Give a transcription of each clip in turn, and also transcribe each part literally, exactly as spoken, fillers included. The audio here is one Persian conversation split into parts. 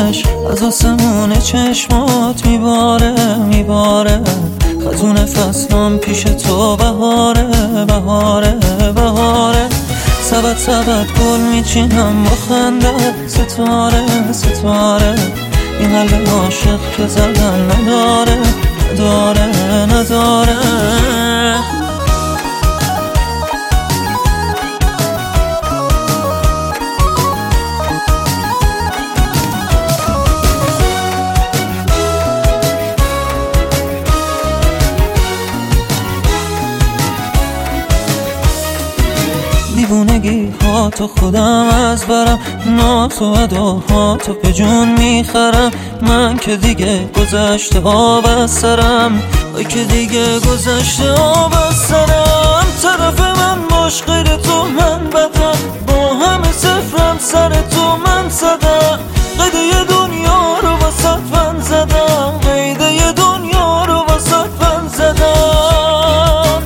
بارونش از آسمون چشمات میباره میباره، خزون فصلام پیش تو بهاره بهاره بهاره. سبت سبت گل میچینم با خنده، ستاره ستاره. این قلب عاشق که زدن نداره نداره نداره. دیوونگی ها تو خودم از برم، ناز و اداها تو به جون میخرم. من که دیگه گذشته آب از سرم، ای که دیگه گذشته آب از سرم. طرف من باش غیر تو من بدم، با همه صفرم سر تو من زدم. قیده دنیا رو واسط من زدم، قیده دنیا رو واسط من زدم.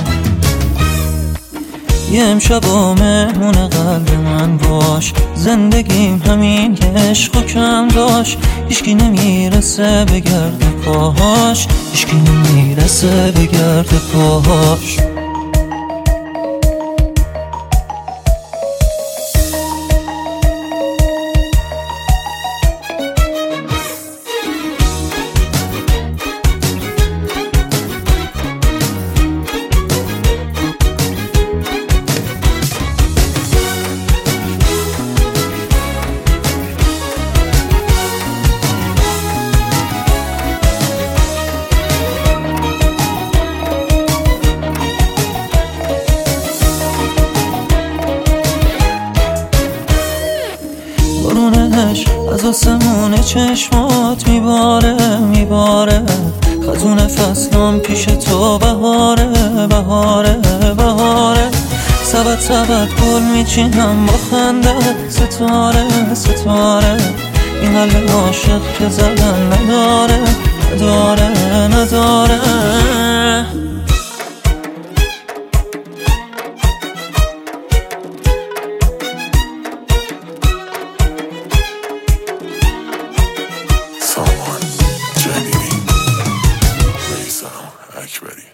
یه امشب و مهمون قلب من باش، زندگیم همین عشق و کم داشت. هیچکی نمیرسه به گرد پاهاش، هیچکی نمیرسه به گرد پاهاش. بارونش از آسمون چشمات میباره میباره، خزون فصلام پیش تو بهاره بهاره بهاره. سبت سبت گل میچینم با خنده، ستاره ستاره. این قلب عاشق که زدن نداره نداره نداره. Someone genuine. Raise Akbari.